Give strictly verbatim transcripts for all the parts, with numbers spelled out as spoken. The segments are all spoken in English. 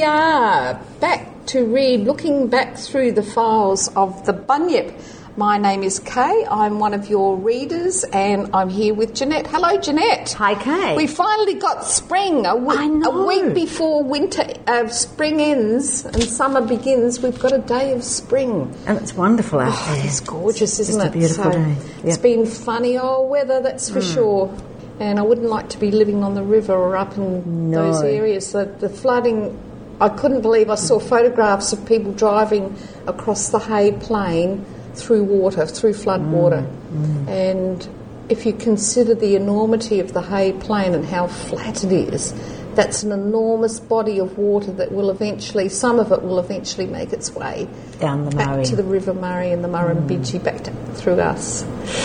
we are back to read, looking back through the files of the Bunyip. My name is Kay. I'm one of your readers, and I'm here with Jeanette. Hello, Jeanette. Hi, Kay. We finally got spring. A week, I know. a week before winter, uh, spring ends and summer begins, we've got a day of spring. And it's wonderful out oh, there. It's gorgeous, it's isn't just it? a beautiful so day. Yep. It's been funny old weather, that's for mm. sure. And I wouldn't like to be living on the river or up in no. those areas. The, the flooding, I couldn't believe I saw photographs of people driving across the Hay Plain through water, through flood water. Mm, mm. And if you consider the enormity of the Hay Plain and how flat it is, that's an enormous body of water that will eventually, some of it will eventually make its way down the Murray. Back to the River Murray and the Murrumbidgee, mm. back to, through us.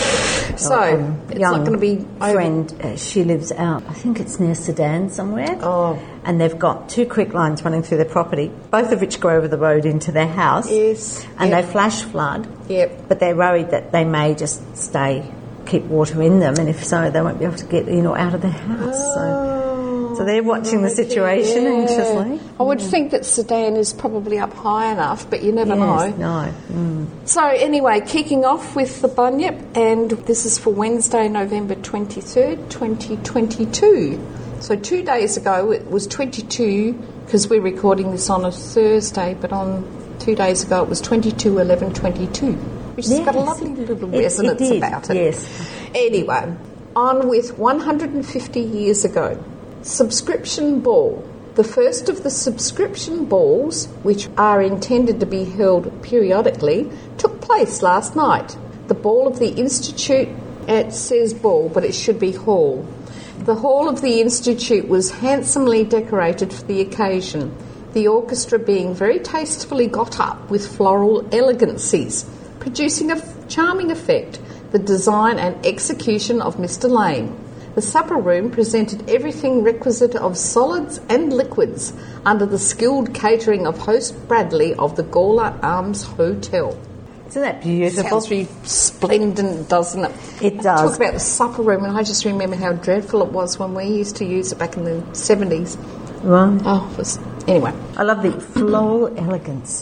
So, oh, um, it's not going to be... friend, uh, she lives out, I think it's near Sedan somewhere. Oh. And they've got two creek lines running through their property, both of which go over the road into their house. Yes. And yep. they flash flood. Yep. But they're worried that they may just stay, keep water in them, and if so, they won't be able to get in or out of their house. Oh. So... So they're watching the situation yeah. anxiously. I would mm. think that Sedan is probably up high enough, but you never yes, know. No. Mm. So anyway, kicking off with the Bunyip, and this is for Wednesday, November twenty-third, twenty twenty-two. So two days ago it was twenty-two, because we're recording this on a Thursday, but on two days ago it was twenty-two eleven twenty-two, which yes. has got a lovely little it, resonance it about it. Yes. Anyway, on with one hundred fifty years ago. Subscription Ball. The first of the subscription balls, which are intended to be held periodically, took place last night. The ball of the Institute, it says ball, but it should be hall. The hall of the Institute was handsomely decorated for the occasion, the orchestra being very tastefully got up with floral elegancies, producing a charming effect, the design and execution of Mister Lane. The supper room presented everything requisite of solids and liquids under the skilled catering of host Bradley of the Gawler Arms Hotel. Isn't that beautiful? Sounds really splendid, doesn't it? It does. Talk about the supper room, and I just remember how dreadful it was when we used to use it back in the seventies. Right. Oh, it was... Anyway. I love the floral elegancies.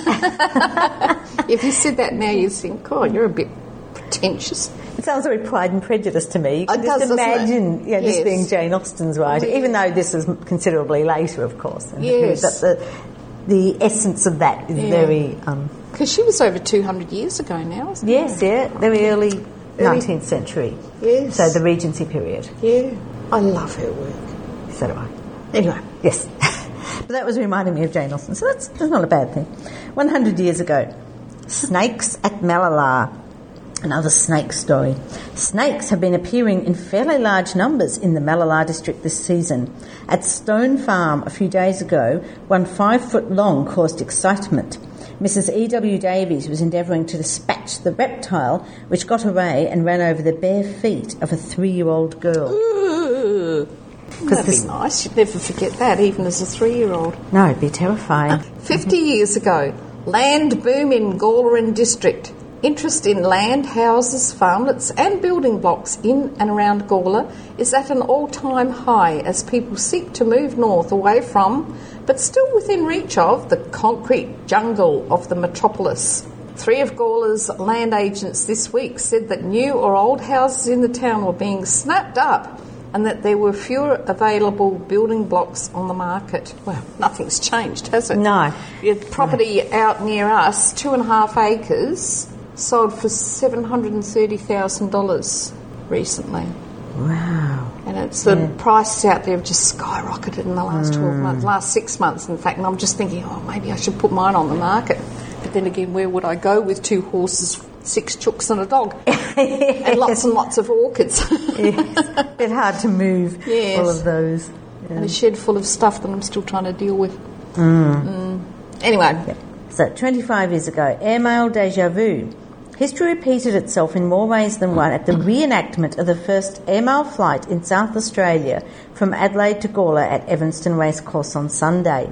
If you said that now, you'd think, oh, you're a bit pretentious. It sounds very Pride and Prejudice to me. You can it just does, imagine you know, yes. this being Jane Austen's writing, Oh, even yeah. though this is considerably later, of course. Yes. But the, the essence of that is yeah. very... Because um, she was over two hundred years ago now, isn't yes, it? Yes, yeah, very early, early nineteenth century. Yes. So the Regency period. Yeah. I love her work. So do I. Anyway. Yes. But that was reminding me of Jane Austen, so that's, that's not a bad thing. one hundred years ago, snakes at Malala. Another snake story. Snakes have been appearing in fairly large numbers in the Malala district this season. At Stone Farm a few days ago, one five foot long caused excitement. Missus E W Davies was endeavouring to dispatch the reptile, which got away and ran over the bare feet of a three-year-old girl. Ooh, that'd be nice. You'd never forget that, even as a three-year-old. No, it'd be terrifying. Fifty years ago, land boom in Gawler district. Interest in land, houses, farmlets and building blocks in and around Gawler is at an all-time high as people seek to move north away from, but still within reach of, the concrete jungle of the metropolis. Three of Gawler's land agents this week said that new or old houses in the town were being snapped up and that there were fewer available building blocks on the market. Well, nothing's changed, has it? No. Your property no. out near us, two and a half acres... sold for seven hundred thirty thousand dollars recently. Wow. And it's the yeah. prices out there have just skyrocketed in the last mm. twelve months, last six months in fact, and I'm just thinking, oh, maybe I should put mine on the market. But then again, where would I go with two horses, six chooks and a dog? yes. And lots and lots of orchids. yes. A bit hard to move yes. all of those. Yeah. And a shed full of stuff that I'm still trying to deal with. Mm. Mm. Anyway. Yep. So, twenty-five years ago, airmail déjà vu. History repeated itself in more ways than one at the reenactment of the first airmail flight in South Australia from Adelaide to Gawler at Evanston Racecourse on Sunday.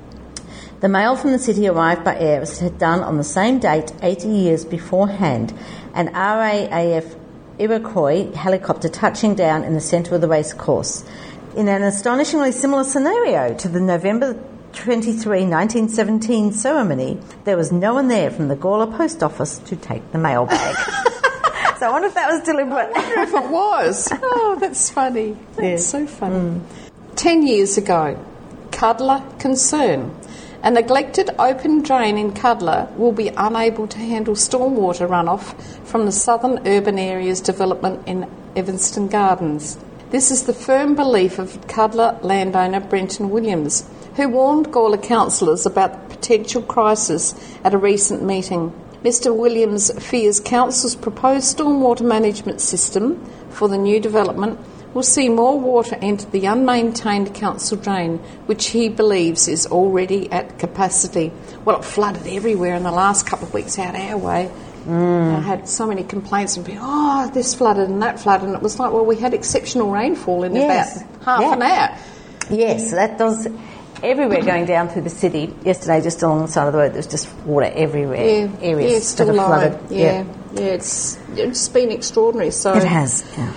The mail from the city arrived by air as it had done on the same date eighty years beforehand, an R A A F Iroquois helicopter touching down in the centre of the racecourse. In an astonishingly similar scenario to the November twenty-three, nineteen seventeen ceremony, there was no one there from the Gawler post office to take the mailbag. So I wonder if that was deliberate. I wonder if it was. Oh, that's funny. That's Yeah. so funny. Mm. Ten years ago, Cuddler concern. A neglected open drain in Cuddler will be unable to handle stormwater runoff from the southern urban area's development in Evanston Gardens. This is the firm belief of Cuddler landowner Brenton Williams, who warned Gawler councillors about the potential crisis at a recent meeting. Mister Williams fears council's proposed stormwater management system for the new development will see more water enter the unmaintained council drain, which he believes is already at capacity. Well, it flooded everywhere in the last couple of weeks out our way. Mm. I had so many complaints and people, oh, this flooded and that flooded, and it was like, well, we had exceptional rainfall in yes. about half yeah. an hour. Yes, that does... Everywhere going down through the city. Yesterday, just along the side of the road, there was just water everywhere. Yeah, Areas yeah, it's still that are low. flooded. Yeah, yeah, yeah, it's it's been extraordinary. So it has. Yeah.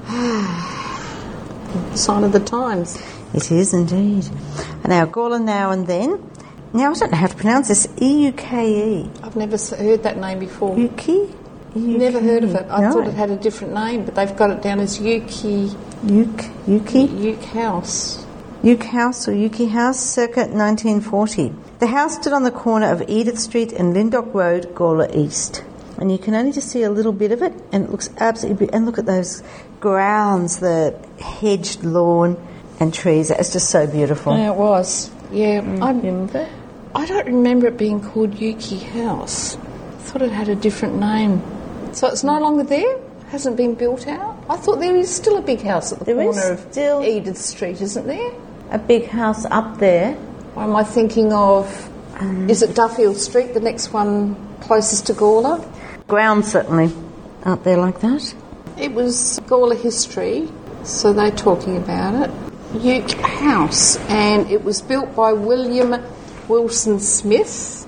Sign of the times. It is indeed. And now Gawler now and then. Now I don't know how to pronounce this. E U K E. I've never heard that name before. Yuki. Never heard of it. I no. thought it had a different name, but they've got it down as Yuki. Yuke. Yuki. Yuke House. Yuke House or Yuki House, circa nineteen forty. The house stood on the corner of Edith Street and Lindock Road, Gawler East. And you can only just see a little bit of it, and it looks absolutely... And look at those grounds, the hedged lawn and trees. It's just so beautiful. Yeah, it was. Yeah. Mm, I remember? I don't remember it being called Yuki House. I thought it had a different name. So it's no longer there? Hasn't been built out? I thought there is still a big house at the there corner is still of Edith Street, isn't there? A big house up there. Or am I thinking of... Um, is it Duffield Street, the next one closest to Gawler? Ground, certainly, out there like that. It was Gawler history, so they're talking about it. Yuke House, and it was built by William Wilson Smith,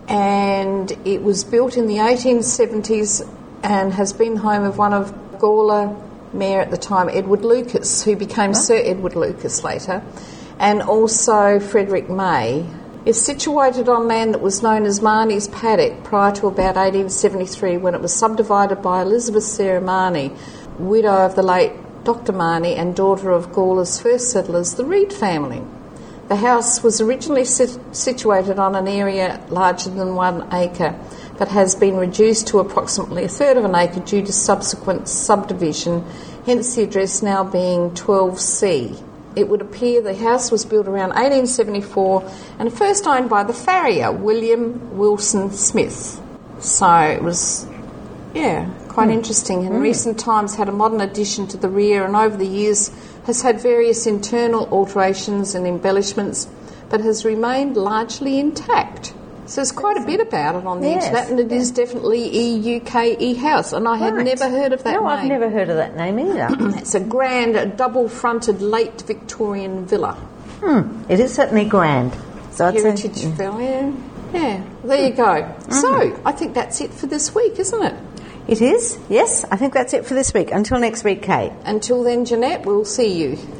and it was built in the eighteen seventies and has been home of one of Gawler Mayor at the time, Edward Lucas, who became Sir Edward Lucas later, and also Frederick May. It's situated on land that was known as Marnie's Paddock prior to about eighteen seventy-three, when it was subdivided by Elizabeth Sarah Marnie, widow of the late Doctor Marnie and daughter of Gawler's first settlers, the Reed family. The house was originally sit- situated on an area larger than one acre, but has been reduced to approximately a third of an acre due to subsequent subdivision, hence the address now being twelve C. It would appear the house was built around eighteen seventy-four and first owned by the farrier, William Wilson Smith. So it was, yeah, quite mm. interesting. In mm. recent times had a modern addition to the rear, and over the years has had various internal alterations and embellishments, but has remained largely intact. So there's quite a bit about it on the yes, internet, and it yes. is definitely E U K E House, and I had right. never heard of that no, name. No, I've never heard of that name either. It's a grand, double-fronted, late Victorian villa. Hmm, it is certainly grand. So it's Heritage a, villa, yeah. Yeah, there you go. Mm-hmm. So, I think that's it for this week, isn't it? It is, yes. I think that's it for this week. Until next week, Kate. Until then, Jeanette, we'll see you.